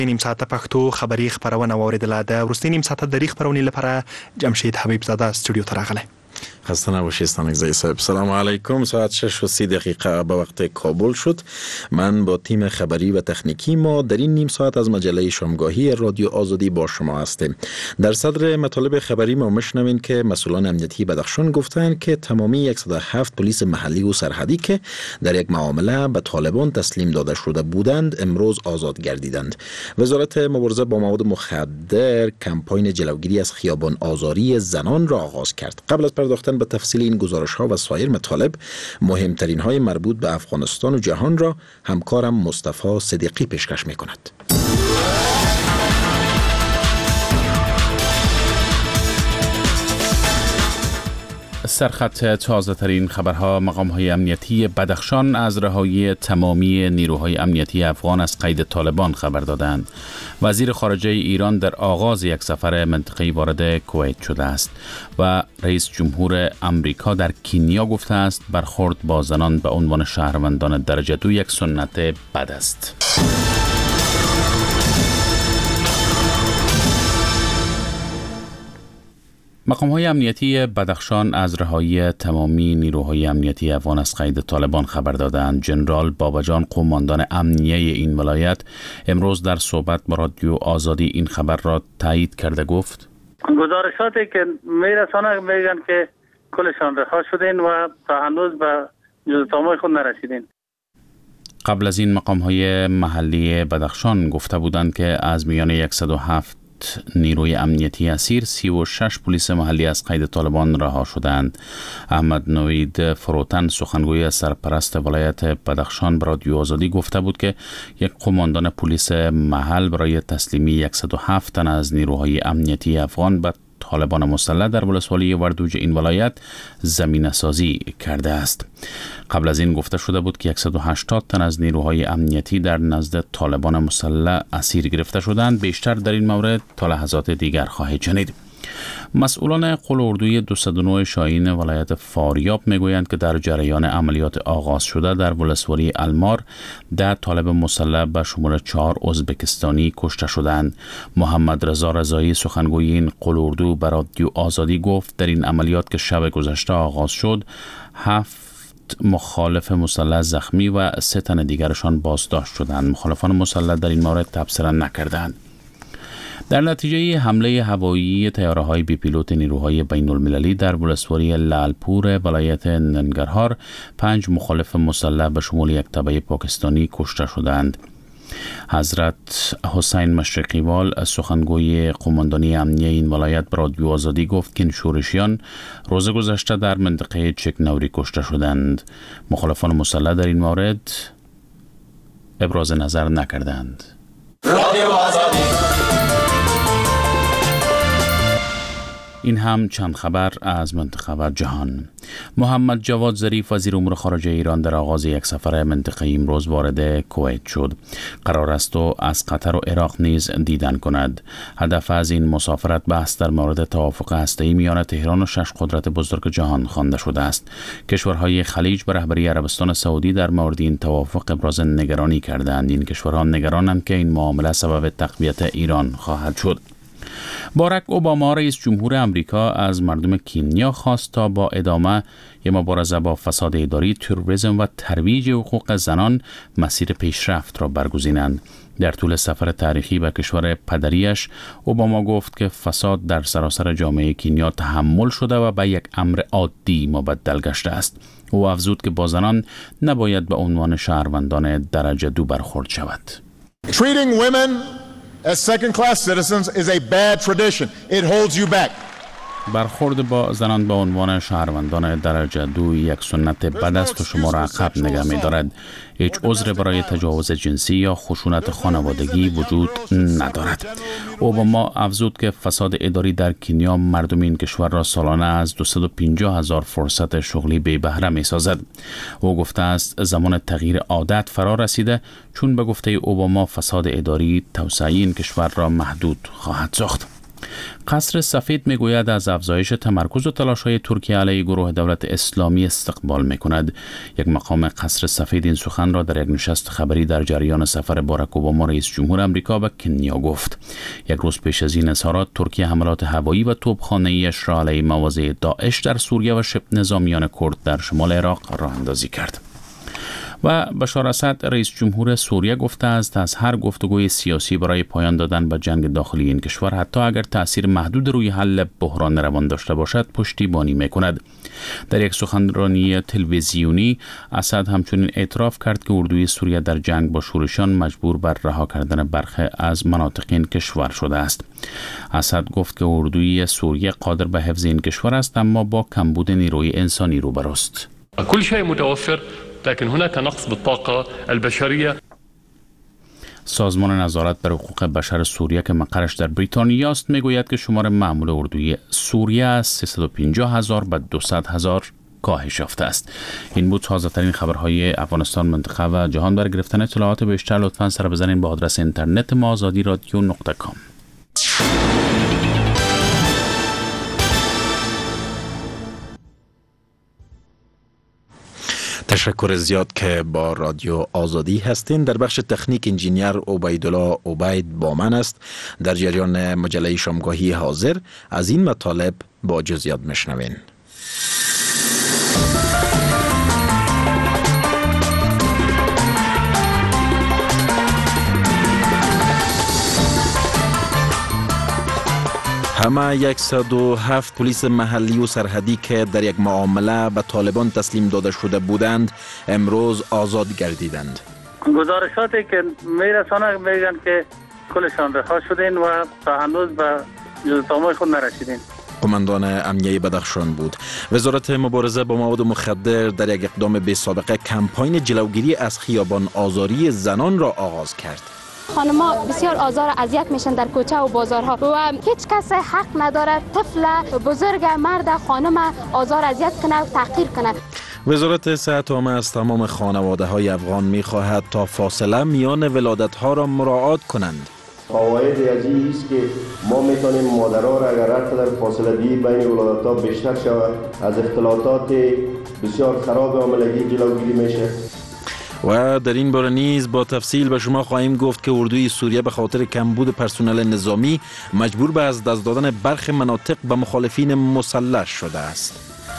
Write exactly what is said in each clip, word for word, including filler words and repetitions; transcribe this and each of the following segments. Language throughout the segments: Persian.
نیم ساعت پښتو خبری خبرونه اوریدله. د وروستي نیم ساعت د خبرونې لپاره جمشید حبیب زاده استودیو ته راغلی. خسته نباشید ستانکزی صاحب. سلام علیکم. ساعت شش و سی دقیقه به وقت کابل شد. من با تیم خبری و تکنیکی ما در این نیم ساعت از مجله شامگاهی رادیو آزادی با شما هستیم. در صدر مطالب خبری ما میشنوین که مسئولان امنیتی بدخشان گفتند که تمامی صد و هفت پلیس محلی و سرحدی که در یک معامله به طالبان تسلیم داده شده بودند امروز آزاد گردیدند. وزارت مبارزه با مواد مخدر کمپاین جلوگیری از خیابان آزاری زنان را آغاز کرد. قبل از پرداختن به تفصیل این گزارش ها و سایر مطالب، مهمترین های مربوط به افغانستان و جهان را همکارم مصطفی صدیقی پیشکش می کند. سرخط تازه ترین خبرها. مقام های امنیتی بدخشان از رهایی تمامی نیروهای امنیتی افغان از قید طالبان خبر دادند. وزیر خارجه ایران در آغاز یک سفر منطقه‌ای وارد کویت شده است و رئیس جمهور امریکا در کنیا گفته است برخورد با زنان به عنوان شهروندان درجه دو یک سنت بد است. مقام‌های امنیتی بدخشان از رهایی تمامی نیروهای امنیتی افغان از قید طالبان خبر دادند. جنرال باباجان قوماندان امنیه این ولایت امروز در صحبت با رادیو آزادی این خبر را تایید کرده گفت: گزارشاتی که میرسانه میگن که کلشان رها شدین و تا هنوز به جزء خود نرسیدین. قبل از این مقام‌های محلی بدخشان گفته بودند که از میان صد و هفت نیروی امنیتی اسیر سی و شش پلیس محلی از قید طالبان رها شدند. احمد نوید فروتن سخنگوی سرپرست ولایت بدخشان به رادیو آزادی گفته بود که یک قماندان پلیس محل برای تسلیمی صد و هفت تن از نیروهای امنیتی افغان به طالبان مسلح در ولسوالی وردوج این ولایت زمینه سازی کرده است. قبل از این گفته شده بود که صد و هشتاد تن از نیروهای امنیتی در نزد طالبان مسلح اسیر گرفته شدند. بیشتر در این مورد تا لحظات دیگر خواهید شنید. مسئولان قل اردوی دویست و نه شاهین ولایت فاریاب میگویند که در جریان عملیات آغاز شده در ولسوالی المار ده طالب مسلح به شمول چهار ازبکستانی کشته شدند. محمد رضا رضایی سخنگوی این قل اردو به رادیو آزادی گفت در این عملیات که شب گذشته آغاز شد هفت مخالف مسلح زخمی و سه تن دیگرشان بازداشت شدند. مخالفان مسلح در این مورد تبصره نکردند. در نتیجه حمله هوایی طیاره‌های بی پیلوت نیروهای بین المللی در ولسوالی لالپور ولایت ننگرهار پنج مخالف مسلح به شمول یک تبع پاکستانی کشته شدند. حضرت حسین مشرقیوال سخنگوی قماندانی امنیه این ولایت به رادیو آزادی گفت که این شورشیان روز گذشته در منطقه چک نوری کشته شدند. مخالفان مسلح در این مورد ابراز نظر نکردند. رادیو آزادی. این هم چند خبر از منطقه و جهان. محمد جواد ظریف وزیر امور خارجه ایران در آغاز یک سفر منطقه‌ای امروز وارد کویت شد. قرار است او از قطر و عراق نیز دیدن کند. هدف از این مسافرت بحث در مورد توافق هسته‌ای میان تهران و شش قدرت بزرگ جهان خوانده شده است. کشورهای خلیج به رهبری عربستان سعودی در مورد این توافق ابراز نگرانی کردند. این کشورها نگرانند که این معامله سبب تقویت ایران خواهد شد. باراک اوباما رئیس جمهور امریکا از مردم کنیا خواست تا با ادامه یک مبارزه با فساد اداری، تروریسم و ترویج حقوق زنان مسیر پیشرفت را برگزینند. در طول سفر تاریخی به کشور پدریش اوباما گفت که فساد در سراسر جامعه کنیا تحمل شده و به یک امر عادی مبدل گشته است. او افزود که با زنان نباید به عنوان شهروندان درجه دو برخورد شود. Treating women as second-class citizens is a bad tradition. It holds you back. برخورد با زنان به عنوان شهروندان درجه دو یک سنت بد است و شما را عقب نگه می دارد. هیچ عذر برای تجاوز جنسی یا خشونت خانوادگی وجود ندارد. اوباما افزود که فساد اداری در کنیا مردم این کشور را سالانه از دویست و پنجاه هزار فرصت شغلی بی بهره می سازد. او گفته است زمان تغییر عادت فرا رسیده، چون به گفته اوباما فساد اداری توسعه این کشور را محدود خواهد ساخت. قصر سفید میگوید از افزایش تمرکز و تلاش‌های ترکیه علیه گروه دولت اسلامی استقبال میکند. یک مقام قصر سفید این سخن را در یک نشست خبری در جریان سفر باراک اوباما رئیس جمهور آمریکا به کنیا گفت. یک روز پیش از این اظهارات ترکیه حملات هوایی و توپخانه‌ایش را علیه مواضع داعش در سوریه و شبه نظامیان کرد در شمال عراق راه اندازی کرد. و بشار اسد رئیس جمهور سوریه گفته است از هر گفتگوی سیاسی برای پایان دادن به جنگ داخلی این کشور حتی اگر تأثیر محدود روی حل بحران روان داشته باشد پشتیبانی میکند. در یک سخنرانی تلویزیونی اسد همچنین اعتراف کرد که اردوی سوریه در جنگ با شورشیان مجبور بر رها کردن برخی از مناطق این کشور شده است. اسد گفت که اردوی سوریه قادر به حفظ این کشور است اما با کمبود نیروی انسانی روبروست. كل شيء متوفر لكن هناك نقص بالطاقة البشرية. سازمان نظارت بر حقوق بشر سوریه که مقرش در بریتانیا است میگوید که شمار معمول اردوی سوریه از سیصد و پنجاه هزار به دویست هزار کاهش یافته است. این بود تازه ترین خبرهای افغانستان، منطقه و جهان. برای گرفتن اطلاعات بیشتر لطفاً سر بزنید به آدرس اینترنت ما آزادی رادیو نقطه کام. تشکر زیاد که با رادیو آزادی هستین. در بخش تکنیک انجینیر عبیدالله عبید با من است. در جریان مجله شامگاهی حاضر از این مطالب با جزئیات میشنوین. همه صد و هفت پلیس محلی و سرحدی که در یک معامله به طالبان تسلیم داده شده بودند امروز آزاد گردیدند. گزارشاتی که میرسانه میگن که کلشان رها شدین و تا هنوز به جزئیات خود نرسیدین. قماندان امنیه بدخشان بود. وزارت مبارزه با مواد مخدر در یک اقدام بی سابقه کمپاین جلوگیری از خیابان آزاری زنان را آغاز کرد. خانم‌ها بسیار آزار و اذیت میشن در کوچه و بازارها و هیچ کس حق نداره طفل، بزرگ، مرد، خانم آزار اذیت کنه و تحقیر کنه. وزارت صحت عامه از تمام خانواده های افغان می خواهد تا فاصله میان ولادت ها را مراعات کنند. فواید از این است که ما میتونیم مادرها را اگر هر قدر فاصله گیری بین ولادت ها بیشتر شود از اختلاطات بسیار خراب حاملگی جلوگیری میشه. و در این باره نیز با تفصیل به شما خواهیم گفت که اردوی سوریه به خاطر کمبود پرسنل نظامی مجبور به از دست دادن برخی مناطق به مخالفین مسلح شده است.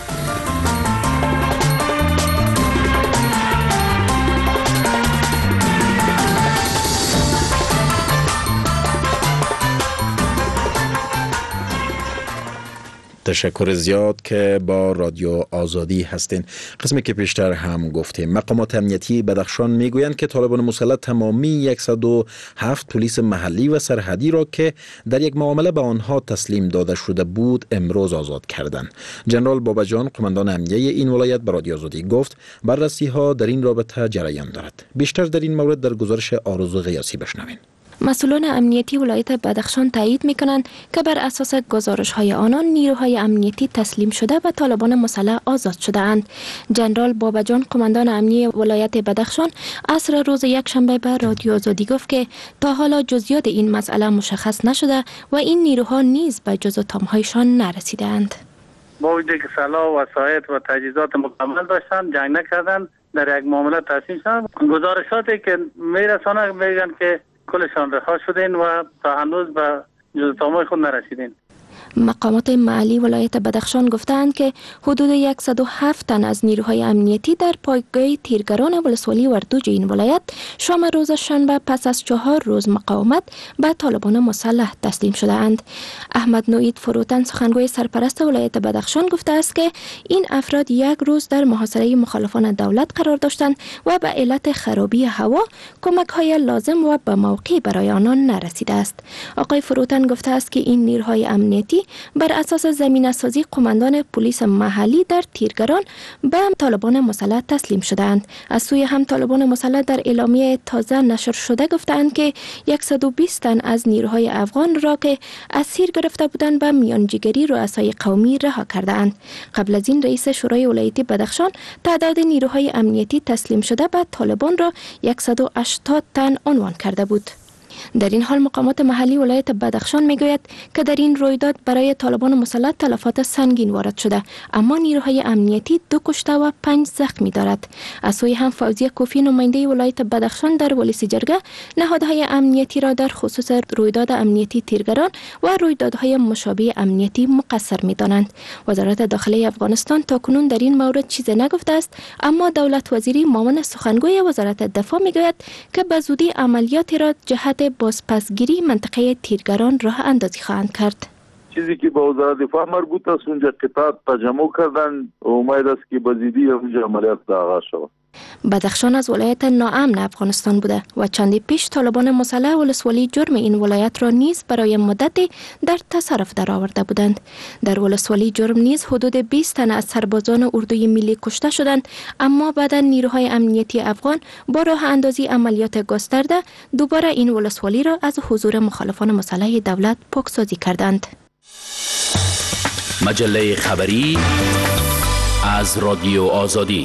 تشکر زیاد که با رادیو آزادی هستین. قسمی که پیشتر هم گفتیم مقامات امنیتی بدخشان میگویند که طالبان مسلح تمامی صد و هفت پلیس محلی و سرحدی را که در یک معامله به آنها تسلیم داده شده بود امروز آزاد کردند. جنرال بابجان قماندان امنیه این ولایت به رادیو آزادی گفت بررسی ها در این رابطه جریان دارد. بیشتر در این مورد در گزارش آرزو غیاثی بشنوین. مسئولان امنیتی ولایت بدخشان تایید میکنند که بر اساس گزارش‌های آنان نیروهای امنیتی تسلیم شده به طالبان مسلح آزاد شده اند. جنرال بابجان قماندان امنیه ولایت بدخشان عصر روز یکشنبه به رادیو آزادی گفت که تا حالا جزئیات این مسئله مشخص نشده و این نیروها نیز به جزء تام‌هایشان نرسیدند. با وجودی که سلاح و وسایل و تجهیزات مکمل داشتن جنگ نکردن در یک معامله تسلیم شدن. گزارشاتی که میرسانه میگن که کلشان رها شدین و تا هنوز به جزئیات خود نرسیدین. مقامات محلی ولایت بدخشان گفتند که حدود صد و هفت تن از نیروهای امنیتی در پایگاه تیرگران ولسوالی وردوج این ولایت شام روز شنبه پس از چهار روز مقاومت به طالبان مسلح تسلیم شدند. احمد نوید فروتن سخنگوی سرپرست ولایت بدخشان گفته است که این افراد یک روز در محاصره مخالفان دولت قرار داشتند و به علت خرابی هوا کمک های لازم و به موقع برای آنان نرسیده است. آقای فروتن گفته است که این نیروهای امنیتی بر اساس زمینه‌سازی قماندان پلیس محلی در تیرگران به طالبان مسلح تسلیم شدند. از سوی هم طالبان مسلح در اعلامیه تازه نشر شده گفتند که صد و بیست تن از نیروهای افغان را که اسیر گرفته بودند به میانجیگری رؤسای قومی رها کردند. قبل از این رئیس شورای ولایتی بدخشان تعداد نیروهای امنیتی تسلیم شده به طالبان را صد و هشتاد تن عنوان کرده بود. در این حال مقامات محلی ولایت بدخشان میگوید که در این رویداد برای طالبان مسلح تلفات سنگین وارد شده، اما نیروهای امنیتی دو کشته و پنج زخمی دارد. از سوی هم فوزیه کوفی نماینده ولایت بدخشان در ولسی جرگه نهادهای امنیتی را در خصوص رویداد امنیتی تیرگران و رویدادهای مشابه امنیتی مقصر می‌دانند. وزارت داخلی افغانستان تاکنون در این مورد چیزی نگفته است، اما دولت وزیری معاون سخنگوی وزارت دفاع میگوید که به زودی عملیاتی را جهت بازپسگیری منطقه تیرگران راه اندازی خواهند کرد. چیزی که با وزارت دفاع مربوط است اونجا قطعات تجمع کردن و امید است که به زودی اونجا عملیات آغاز شود. بدخشان از ولایت ناامن افغانستان بوده و چندی پیش طالبان مسلح ولسوالی جرم این ولایت را نیز برای مدتی در تصرف درآورده بودند. در ولسوالی جرم نیز حدود بیست تن از سربازان اردوی ملی کشته شدند، اما بعد نیروهای امنیتی افغان با راه اندازی عملیات گسترده دوباره این ولسوالی را از حضور مخالفان مسلح دولت پاکسازی کردند. مجله خبری از رادیو آزادی.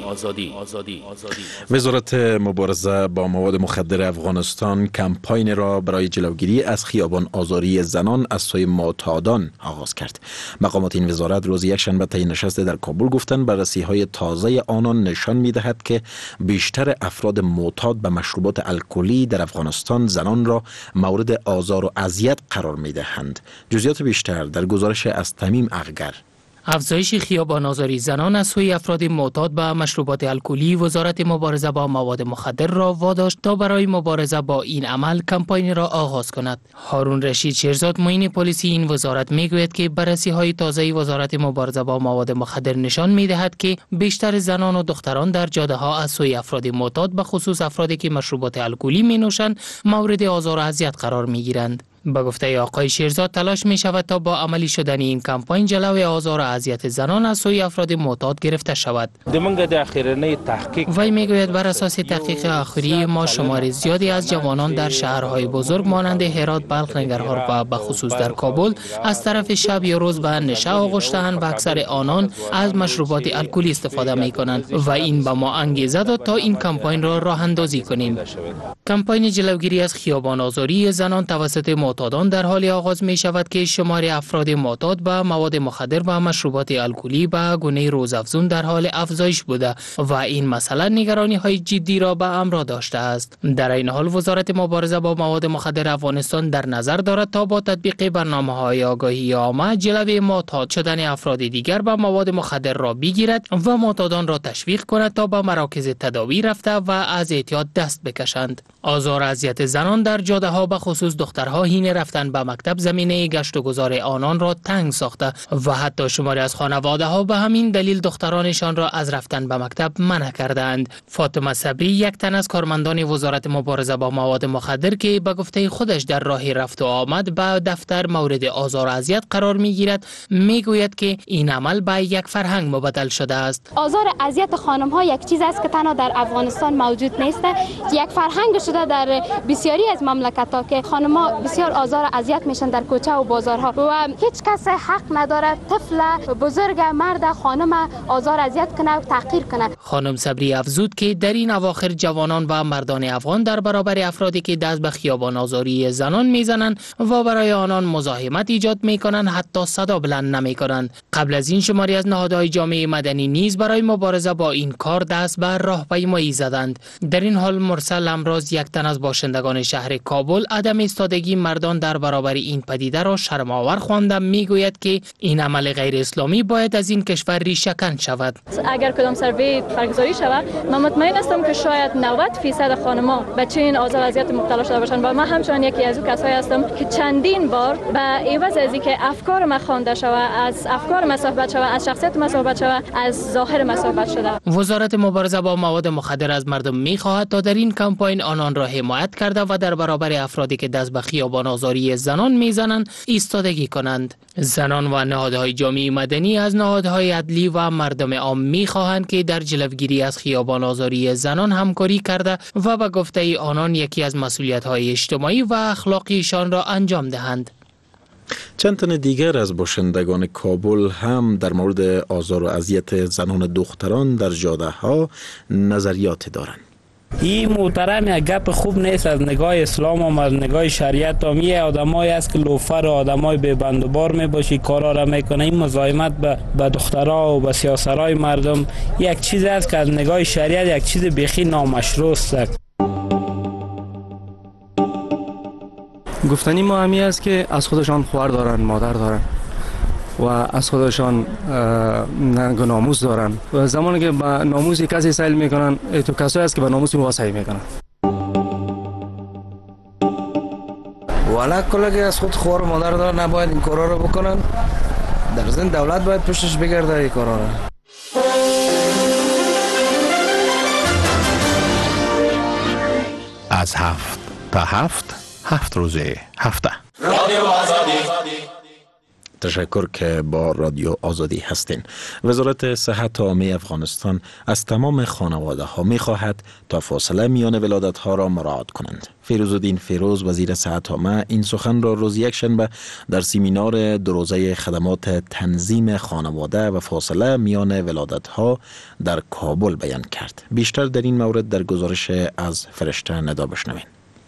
وزارت مبارزه با مواد مخدر افغانستان کمپاین را برای جلوگیری از خیابان آزاری زنان از سوی معتادان آغاز کرد. مقامات این وزارت روز یکشنبه طی نشست در کابل گفتند بررسی‌های تازه آنان نشان می‌دهد که بیشتر افراد معتاد به مشروبات الکلی در افغانستان زنان را مورد آزار و اذیت قرار می‌دهند. جزئیات بیشتر در گزارش از تمیم اغگر. افزایش خیابان آزاری زنان از سوی افراد معتاد به مشروبات الکلی وزارت مبارزه با مواد مخدر را واداشت تا برای مبارزه با این عمل کمپاین را آغاز کند. هارون رشید شیرزاد معین پلیسی این وزارت میگوید که بررسی‌های تازه وزارت مبارزه با مواد مخدر نشان می‌دهد که بیشتر زنان و دختران در جاده‌ها از سوی افراد معتاد به خصوص افرادی که مشروبات الکلی می‌نوشند مورد آزار و اذیت قرار می‌گیرند. با گفته آقای شیرزاد تلاش می شود تا با عملی شدن این کمپاین جلوی آزار و اذیت زنان از سوی افراد معتاد گرفته شود. وی می گوید بر اساس تحقیق آخری ما شمار زیادی از جوانان در شهرهای بزرگ مانند هرات، بلخ، ننگرهار و به خصوص در کابل از طرف شب یا روز به نشه آغشته‌اند و اکثر آنان از مشروبات الکلی استفاده می کنند و این به ما انگیزه داد تا این کمپاین را راه اندازی کنیم. کمپاین جلوگیری از خیابان آزاری زنان توسط معتادان در حال آغاز می شود که شمار افراد معتاد به مواد مخدر و مشروبات الکلی به گونه روزافزون در حال افزایش بوده و این مسئله نگرانی های جدی را به همراه داشته است. در این حال وزارت مبارزه با مواد مخدر افغانستان در نظر دارد تا با تطبیق برنامه های آگاهی عامه جلوی معتاد شدن افراد دیگر به مواد مخدر را بگیرد و معتادان را تشویق کند تا به مراکز تداوی رفته و از اعتیاد دست بکشند. آزار و اذیت زنان در جاده ها به خصوص دخترها حین رفتن به مکتب زمینه گشت و گذار آنان را تنگ ساخته و حتی شماری از خانواده ها به همین دلیل دخترانشان را از رفتن به مکتب منع کردند. فاطمه صبری یک تن از کارمندان وزارت مبارزه با مواد مخدر که به گفته خودش در راه رفت و آمد به دفتر مورد آزار و اذیت قرار می گیرد میگوید که این عمل به یک فرهنگ مبدل شده است. آزار و اذیت خانم ها یک چیز است که تنها در افغانستان موجود نیست، یک فرهنگ شده در بسیاری از مملکت ها که خانم ها بسیار آزار و اذیت میشن در کوچه و بازارها و هیچ کس حق نداره طفل، بزرگ، مرد، خانم آزار و اذیت کنه و تحقیر کنه. خانم صبری افزود که در این اواخر جوانان و مردان افغان در برابر افرادی که دست به خیابان آزاری زنان میزنند و برای آنان مزاحمت ایجاد میکنند حتی صدا بلند نمیکنند. قبل از این شماری از نهادهای جامعه مدنی نیز برای مبارزه با این کار دست به راهپیمایی زدند. در این حال مرسل امراض یک تن از باشندگان شهر کابل عدم ایستادگی مردان در برابر این پدیده را شرم‌آور خوانده میگوید که این عمل غیر اسلامی باید از این کشور ریشه کن شود. اگر کدام سروی برگزاری شود من مطمئن هستم که شاید نود درصد خانم‌ها به چنین آزار و اذیت مبتلا شده باشند و من همچنان یکی از او کسایی هستم که چندین بار به عوض از اینکه افکار ما خوانده شود، از افکار ما صحبت شود، از شخصیت ما صحبت شود، از ظاهر ما صحبت شده. وزارت مبارزه با مواد مخدر از مردم می‌خواهد تا در این کمپاین آنان را حمایت کرده و در برابر افرادی که دست به خیابان آزاری زنان میزنند ایستادگی کنند. زنان و نهادهای جامعه مدنی از نهادهای عدلی و مردم عام می‌خواهند که در جلوگیری از خیابان آزاری زنان همکاری کرده و به گفته آنان یکی از مسئولیت‌های اجتماعی و اخلاقیشان را انجام دهند. چند تن دیگر از باشندگان کابل هم در مورد آزار و اذیت زنان دختران در جاده ها نظریات دارند. این محترم یک گپ خوب نیست از نگاه اسلام هم از نگاه شریعت هم. یه آدمایی است که لوفر و آدمای به بند و بار میباشی کارا را میکنه. این مزاحمت به به دخترها و به سیاسرای مردم یک چیز است که از نگاه شریعت یک چیز بیخی نامشروع است. گفتنی ما همی است که از خودشان خواهر دارن، مادر دارن و از خودشان ننگ و ناموس دارن و زمانی که به ناموس کسی سیل میکنن تو کسایی است که به ناموس ما سیل میکنن. والا کلا که از خود خواهر و مادر دارن نباید این کارا رو بکنن. در ضمن دولت باید پشتش بگرده این کارا رو. از هفت تا هفت هفت روزه هفته. رادیو آزادی. تشکر که با رادیو آزادی هستین. وزارت صحت عامه افغانستان از تمام خانواده ها می خواهد تا فاصله میان ولادت ها را مراعات کنند. فیروزالدین فیروز وزیر صحت عامه این سخن را روز یکشنبه در سمینار دو روزه خدمات تنظیم خانواده و فاصله میان ولادت ها در کابل بیان کرد. بیشتر در این مورد در گزارش از فرشته ندا بشنوین.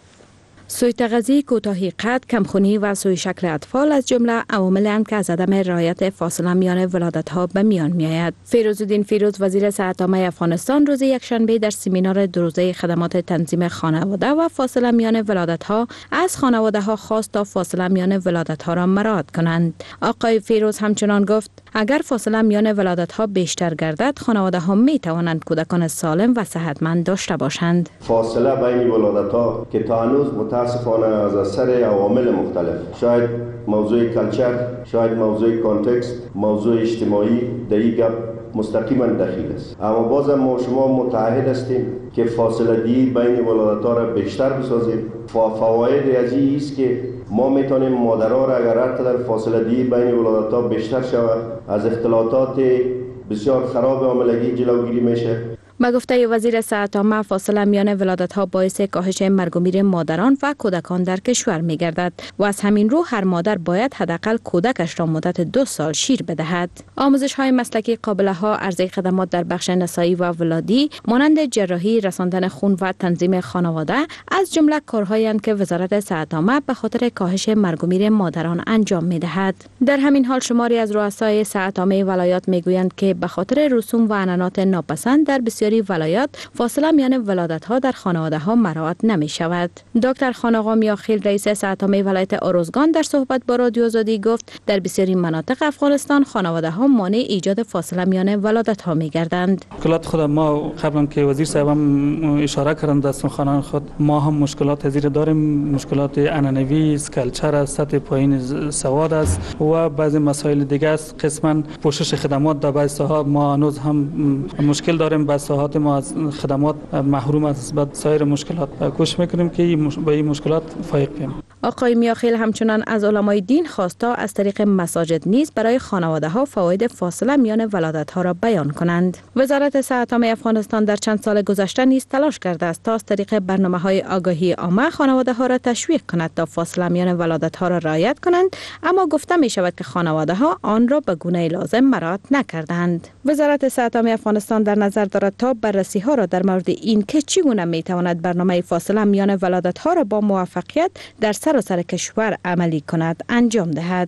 سوی تغذیه کوتاهی قد، کمخونی و سوی شکل اطفال از جمله عوامل‌اند که از عدم رعایت فاصله میان ولادت‌ها به میان می‌آید. فیروزالدین فیروز وزیر صحت عامه افغانستان روز یکشنبه در سمینار دو روزه خدمات تنظیم خانواده و فاصله میان ولادت‌ها از خانواده‌ها خواست تا فاصله میان ولادت‌ها را مراعات کنند. آقای فیروز همچنان گفت اگر فاصله میان ولادت‌ها بیشتر گردد، خانواده‌ها می‌توانند کودکان سالم و صحتمند داشته باشند. فاصله بین ولادت‌ها که تا هنوز متاسفانه از اثر عوامل مختلف، شاید موضوع کلچر، شاید موضوع کانتکست، موضوع اجتماعی در این گپ مستقیما دخیل است. اما بازم ما شما متعهد هستیم که فاصله دی بین ولادت‌ها را بیشتر بسازیم. فواید از این است که ما میتونیم مادرها را اگر هر قدر فاصله دی بین ولادت‌ها بیشتر شود از اختلاطات بسیار خراب حاملگی جلوگیری میشه. با گفته وزیر صحت عامه فاصله میان ولادت‌ها باعث کاهش مرگ و میر مادران و کودکان در کشور می‌گردد و از همین رو هر مادر باید حداقل کودکش را مدت دو سال شیر بدهد. آموزش‌های مسلکی قابل‌ها عرضه خدمات در بخش نسایی و ولادی مانند جراحی، رساندن خون و تنظیم خانواده از جمله کارهایند که وزارت صحت عامه به خاطر کاهش مرگ و میر مادران انجام می‌دهد. در همین حال شماری از رؤسای صحت عامه ولایات می‌گویند که به خاطر رسوم و عنعنات ناپسند در بسیاری ولایات فاصله میان ولادت‌ها در خانواده‌ها مراعات نمی‌شود. دکتر خان آقا میاخیل رئیس صحت عامه ولایت اروزگان در صحبت با رادیو آزادی گفت در بسیاری مناطق افغانستان خانواده‌ها مانع ایجاد فاصله میان ولادت‌ها می‌گردند. مشکلات خود ما قبلا که وزیر صاحب هم اشاره کردند در سخنان خود ما هم مشکلات زیر داریم، مشکلات عنعنوی، کلچر است، سطح پایین سواد است و بعضی مسائل دیگه است. قسما پوشش خدمات در بعضی ساحات ما هنوز هم مشکل داریم، بعضی ساحات ما از خدمات محروم از بعد سایر مشکلات. کوشش میکنیم که با این مشکلات فائق بیم. آقای میاخیل همچنان از علمای دین خواستا از طریق مساجد نیز برای خانواده‌ها فواید فاصله میان ولادت‌ها را بیان کنند. وزارت صحت عامه افغانستان در چند سال گذشته نیز تلاش کرده است تا از طریق برنامه‌های آگاهی عامه خانواده‌ها را تشویق کند تا فاصله میان ولادت‌ها را رعایت کنند، اما گفته می شود که خانواده‌ها آن را به گونه لازم مراعات نکردند. وزارت صحت عامه افغانستان در نظر دارد تا بررسی‌ها را در مورد این که چگونه می‌تواند برنامه فاصله میان ولادت‌ها را با موفقیت در سراسر کشور عملی کند انجام دهد.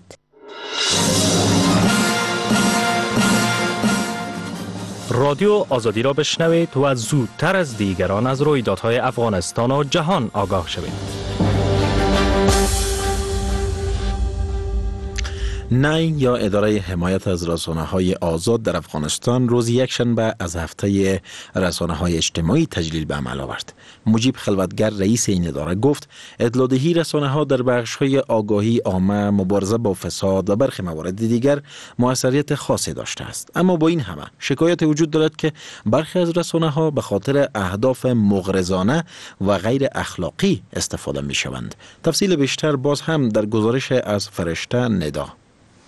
رادیو آزادی را بشنوید و زودتر از دیگران از رویدادهای افغانستان و جهان آگاه شوید. نی یا اداره حمایت از رسانه‌های آزاد در افغانستان روز یکشنبه از هفته رسانه‌های اجتماعی تجلیل به عمل آورد. مجیب خلوتگر رئیس این اداره گفت اطلاع‌دهی رسانه‌ها در بخش‌های آگاهی عامه، مبارزه با فساد و برخی موارد دیگر موثریت خاصی داشته است. اما با این همه شکایت وجود دارد که برخی از رسانه‌ها به خاطر اهداف مغرضانه و غیر اخلاقی استفاده می‌شوند. تفصیل بیشتر باز هم در گزارش از فرشته ندا.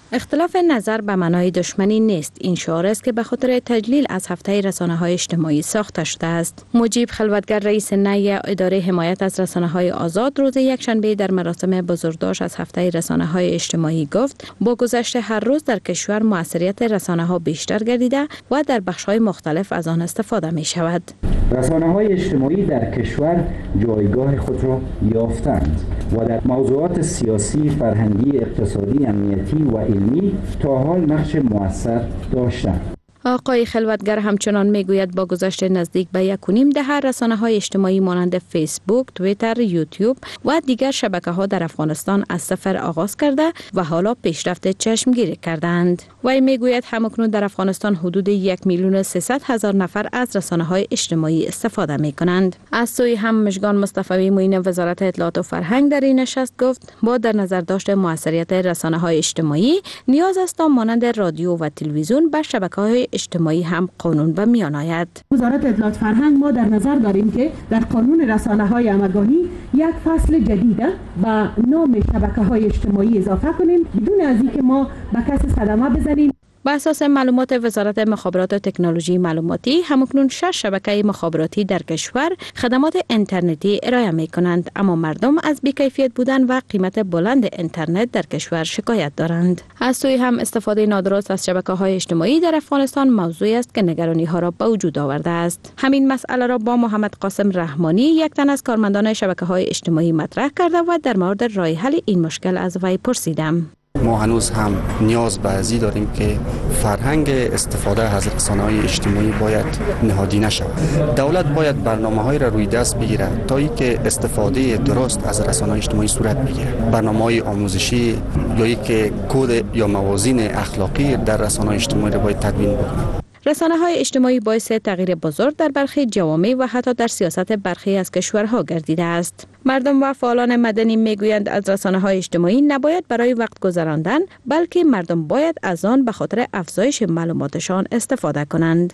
اختلاف نظر به معنای دشمنی نیست. این شعار است که به خاطر تجلیل از هفته رسانه‌های اجتماعی ساخته شده است. مجیب خلوتگر رئیس نی اداره حمایت از رسانه‌های آزاد روز یکشنبه در مراسم بزرگداشت از هفته رسانه‌های اجتماعی گفت با گذشت هر روز در کشور موثریت رسانه‌ها بیشتر گردیده و در بخش‌های مختلف از آن استفاده می‌شود. رسانه‌های اجتماعی در کشور جایگاه خود را یافتند و در موضوعات سیاسی، فرهنگی، اقتصادی، امنیتی و علمی تا حال نقش مؤثر داشتند. آقای خلوتگر همچنان میگوید با گذشت نزدیک به یک و نیم دهه رسانه‌های اجتماعی مانند فیسبوک، توییتر، یوتیوب و دیگر شبکه‌ها در افغانستان از صفر آغاز کرده و حالا پیشرفت چشمگیری کردند. وی میگوید همکنون در افغانستان حدود یک میلیون و سیصد هزار نفر از رسانه‌های اجتماعی استفاده می‌کنند. از سوی هم مژگان مصطفی معین وزارت اطلاعات و فرهنگ در این نشست گفت با در نظر داشت موثریت رسانه‌های اجتماعی نیاز است تا مانند رادیو و تلویزیون بر شبکه‌های اجتماعی هم قانون به میان آید. وزارت اطلاعات فرهنگ ما در نظر داریم که در قانون رسانه‌های همگانی یک فصل جدید با نام شبکه‌های اجتماعی اضافه کنیم بدون از اینکه ما به کسی صدمه بزنیم. بر اساس معلومات وزارت مخابرات و تکنولوژی معلوماتی همکنون شش شبکه مخابراتی در کشور خدمات اینترنتی ارائه می کنند، اما مردم از بیکیفیت بودن و قیمت بلند اینترنت در کشور شکایت دارند. از سوی هم استفاده نادرست از شبکه‌های اجتماعی در افغانستان موضوعی است که نگرانی ها را به وجود آورده است. همین مسئله را با محمد قاسم رحمانی یک تن از کارمندان شبکه‌های اجتماعی مطرح کرده و در مورد راه حل این مشکل از وی پرسیدم. ما هنوز هم نیاز به ازی داریم که فرهنگ استفاده از رسانه‌های اجتماعی باید نهادینه شود. دولت باید برنامه‌های را روی دست بگیره تا اینکه استفاده درست از رسانه‌های اجتماعی صورت بگیره. برنامه‌های آموزشی یا اینکه کد یا موازین اخلاقی در رسانه‌های اجتماعی را باید تدوین بکنه. رسانه‌های اجتماعی باعث تغییر بزرگ در برخی جوامع و حتی در سیاست برخی از کشورها گردیده است. مردم و فعالان مدنی میگویند از رسانه‌های اجتماعی نباید برای وقت گذراندن، بلکه مردم باید از آن به خاطر افزایش معلوماتشان استفاده کنند.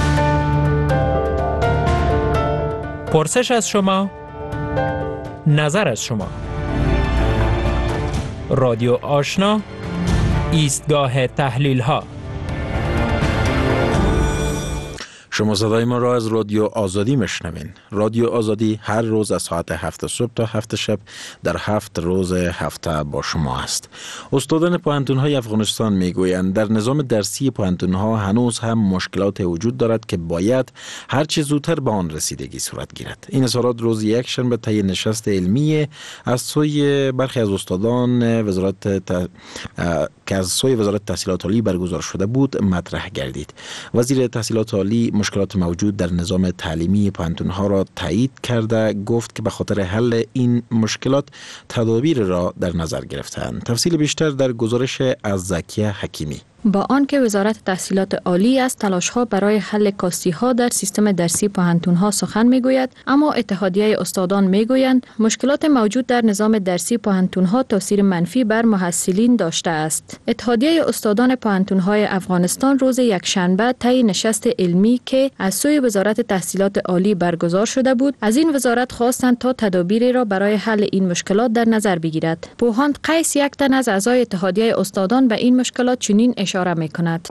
پرسش از شما، نظر از شما. رادیو آشنا، ایستگاه تحلیل ها. شما صدای ما را از رادیو آزادی میشنوین. رادیو آزادی هر روز از ساعت هفت صبح تا هفت شب در هفت روز هفته با شما است. استادان پوهنتون‌های افغانستان میگویند در نظام درسی پوهنتون‌ها هنوز هم مشکلات وجود دارد که باید هر چه زودتر به آن رسیدگی صورت گیرد. این اظهارات روز یکشنبه طی نشست علمی از سوی برخی از استادان وزارت ت... که از سوی وزارت تحصیلات عالی برگزار شده بود مطرح گردید. وزیر تحصیلات عالی مشکلات موجود در نظام تعلیمی پوهنتون‌ها را تایید کرده گفت که به خاطر حل این مشکلات تدابیر را در نظر گرفتند. تفصیل بیشتر در گزارش از زکیه حکیمی. با آنکه وزارت تحصیلات عالی از تلاش‌ها برای حل کاستی‌ها در سیستم درسی پوهنتون‌ها سخن می‌گوید، اما اتحادیه استادان می‌گویند مشکلات موجود در نظام درسی پوهنتون‌ها تاثیر منفی بر محصلین داشته است. اتحادیه استادان پوهنتون‌های افغانستان روز یکشنبه طی نشست علمی که از سوی وزارت تحصیلات عالی برگزار شده بود، از این وزارت خواستند تا تدابیری را برای حل این مشکلات در نظر بگیرد. پوهاند قیس یک تن از اعضای اتحادیه استادان به این مشکلات چنین اشاره می‌کند.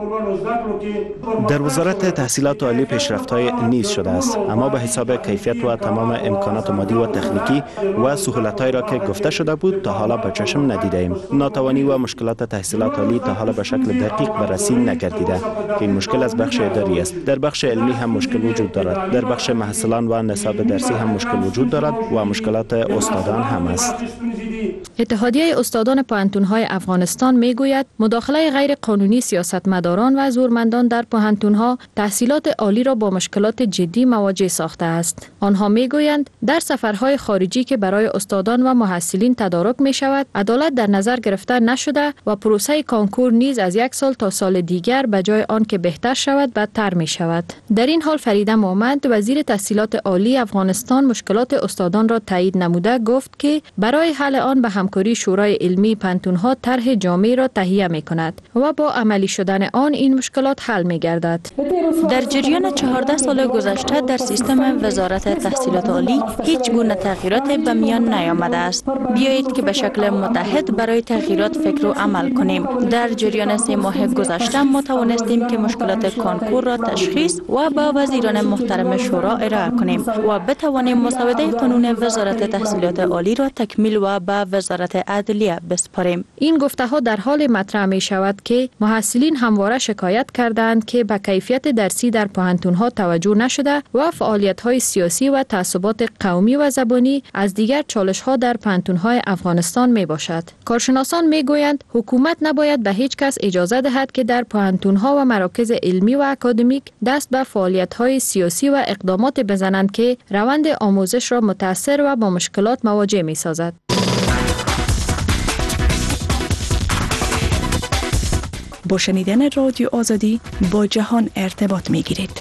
در وزارت تحصیلات عالی پیشرفت‌های نیز شده است، اما به حساب کیفیت و تمام امکانات مادی و تکنیکی و سهولت‌هایی را که گفته شده بود تا حالا به چشم ندیدیم. ناتوانی و مشکلات تحصیلات عالی تا حالا به شکل دقیق بررسی نگردیده که این مشکل از بخش اداری است. در بخش علمی هم مشکل وجود دارد. در بخش محصلان و نصاب درسی هم مشکل وجود دارد و مشکلات استادان هم است. اتحادیه استادان پوهنتون‌های افغانستان میگوید مداخله غیر قانونی سیاستمداران و زورمندان در پوهنتون‌ها تحصیلات عالی را با مشکلات جدی مواجه ساخته است. آنها میگویند در سفرهای خارجی که برای استادان و محصلین تدارک می شود، عدالت در نظر گرفته نشده و پروسه کانکور نیز از یک سال تا سال دیگر به جای آن که بهتر شود بدتر می شود. در این حال فریده محمد وزیر تحصیلات عالی افغانستان مشکلات استادان را تایید نموده گفت که برای حل آن به همکاری شورای علمی پانتون‌ها طرح جامع را تهیه می‌کند و با عملی شدن آن این مشکلات حل می‌گردد. در جریان چهارده سال گذشته در سیستم وزارت تحصیلات عالی هیچ گونه تغییرات به میان نیامده است. بیایید که به شکل متحد برای تغییرات فکر و عمل کنیم. در جریان سه ماه گذشته ما توانستیم که مشکلات کانکور را تشخیص و با وزیران محترم شورا ارائه کنیم و بتوانیم مسوده قانون وزارت تحصیلات عالی را تکمیل و به وزارت عدلیه بسپاریم. این گفته ها در حال مطرح می شود که محصلین همواره شکایت کردند که به کیفیت درسی در پوهنتون ها توجه نشده و فعالیت های سیاسی و تعصبات قومی و زبانی از دیگر چالش ها در پوهنتون های افغانستان می باشد. کارشناسان می گویند حکومت نباید به هیچ کس اجازه دهد که در پوهنتون ها و مراکز علمی و اکادمیک دست به فعالیت های سیاسی و اقدامات بزنند که روند آموزش را متاثر و با مشکلات مواجه می سازد. با شنیدن رادیو آزادی با جهان ارتباط می گیرید.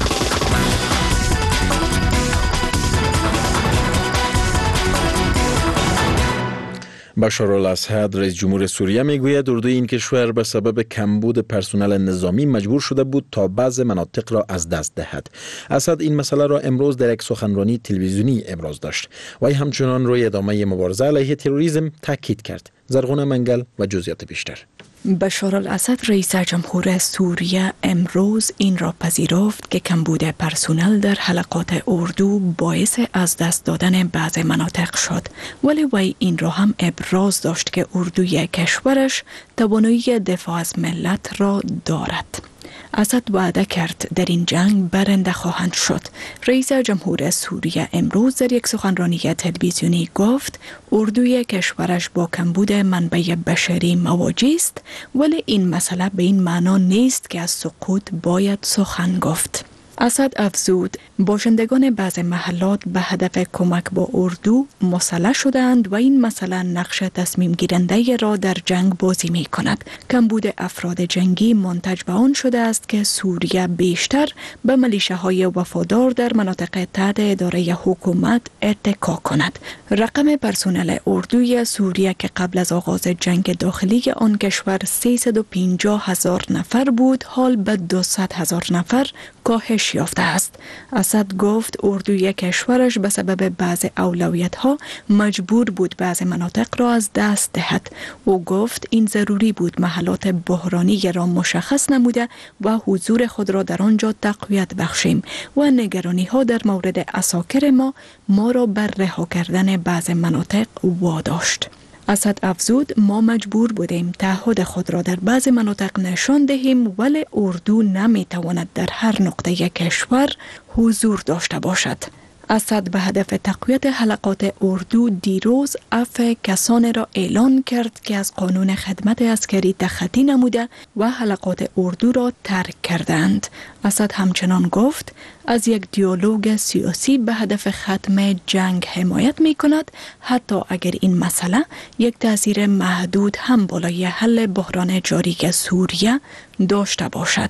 بشار الاسد رئیس جمهور سوریه میگوید اردوی این کشور به سبب کمبود پرسنل نظامی مجبور شده بود تا بعض مناطق را از دست دهد. اسد این مسئله را امروز در یک سخنرانی تلویزیونی ابراز داشت. وی همچنان روی ادامه مبارزه علیه تروریسم تاکید کرد. زرغونه منگل و جزئیات بیشتر. بشار الاسد رئیس جمهور سوریه امروز این را پذیرفت که کمبود پرسنل در حلقات اردو باعث از دست دادن بعض مناطق شد، ولی وی این را هم ابراز داشت که اردوی کشورش توانایی دفاع از ملت را دارد. اسد وعده کرد در این جنگ برنده خواهند شد. رئیس جمهور سوریه امروز در یک سخنرانی تلویزیونی گفت اردوی کشورش با کمبود منبع بشری مواجه است، ولی این مسئله به این معنا نیست که از سقوط باید سخن گفت. اسد افزود باشندگان بعض محلات به هدف کمک با اردو مسلح شدند و این مسئله نقش تصمیم گیرنده را در جنگ بازی می کند. کمبود افراد جنگی منتج به آن شده است که سوریه بیشتر به ملیشه‌های وفادار در مناطق تحت اداره حکومت اتکا کند. رقم پرسنل اردوی سوریه که قبل از آغاز جنگ داخلی آن کشور سیصد و پنجاه هزار نفر بود، حال به دویست هزار نفر کاهش یافته است. اسد گفت اردوی کشورش به سبب بعض اولویت‌ها مجبور بود بعض مناطق را از دست دهد. او گفت این ضروری بود محلات بحرانی را مشخص نموده و حضور خود را در آنجا تقویت بخشیم و نگرانی ها در مورد عساکر ما ما را بر رها کردن بعض مناطق واداشت. اسد افزود ما مجبور بودیم تعهد خود را در بعض مناطق نشان دهیم، ولی اردو نمی تواند در هر نقطه کشور حضور داشته باشد. اسد به هدف تقویت حلقات اردو دیروز عفو کسانی را اعلان کرد که از قانون خدمت عسکری تخطی نموده و حلقات اردو را ترک کردند. اسد همچنان گفت از یک دیالوگ سیاسی به هدف ختم جنگ حمایت می کند، حتی اگر این مسئله یک تاثیر محدود هم بالای حل بحران جاری سوریه داشته باشد.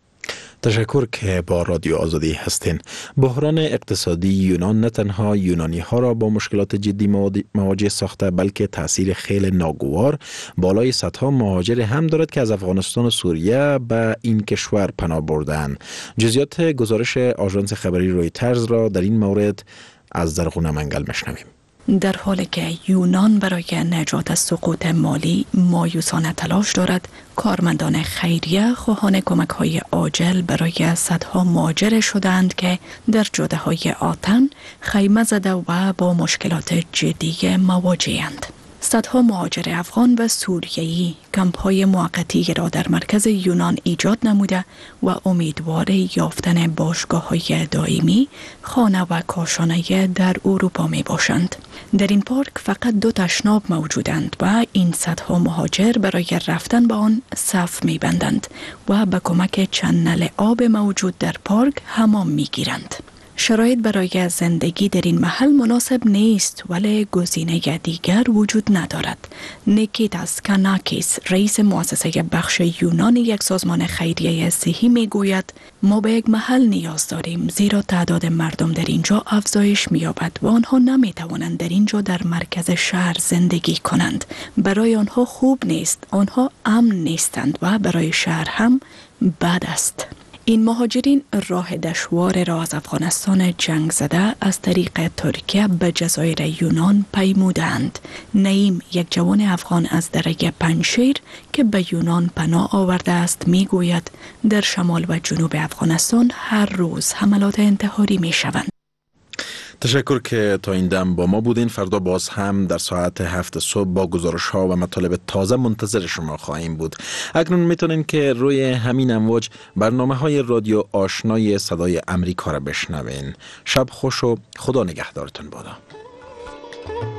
تشکر که با رادیو آزادی هستین. بحران اقتصادی یونان نه تنها یونانی ها را با مشکلات جدی مواجه ساخته، بلکه تاثیر خیلی ناگوار بالای صدها مهاجر هم دارد که از افغانستان و سوریه به این کشور پناه بردند. جزئیات گزارش آژانس خبری رویترز را در این مورد از زرغونه منگل میشنویم. در حالی که یونان برای نجات از سقوط مالی مایوسانه تلاش دارد، کارمندان خیریه خواهان کمک های عاجل برای صدها مهاجر شدند که در جاده های آتن خیمه زده و با مشکلات جدی مواجه‌اند. صدها مهاجر افغان و سوریه‌ای کمپ‌های موقتی را در مرکز یونان ایجاد نموده و امیدوار یافتن باشگاه‌های دائمی، خانه و کاشانه در اروپا می باشند. در این پارک فقط دو تشناب موجودند و این صدها مهاجر برای رفتن به آن صف می بندند و به کمک چند نل آب موجود در پارک حمام می گیرند. شرایط برای زندگی در این محل مناسب نیست ولی گزینه دیگر وجود ندارد. نیکیتاس کاناکیس رئیس مؤسسه بخش یونان یک سازمان خیریه صحی می گوید ما به یک محل نیاز داریم زیرا تعداد مردم در اینجا افزایش می یابد و آنها نمی توانند در اینجا در مرکز شهر زندگی کنند. برای آنها خوب نیست، آنها امن نیستند و برای شهر هم بد است. این مهاجرین راه دشوار را از افغانستان جنگ زده از طریق ترکیه به جزایر یونان پیمودند. نعیم یک جوان افغان از درگه پنجشیر که به یونان پناه آورده است می گوید در شمال و جنوب افغانستان هر روز حملات انتحاری می شوند. تشکر که تا این دم با ما بودین. فردا باز هم در ساعت هفت صبح با گزارش ها و مطالب تازه منتظر شما خواهیم بود. اکنون میتونین که روی همین امواج برنامه های رادیو آشنای صدای امریکا را بشنوین. شب خوش و خدا نگهدارتون بادا.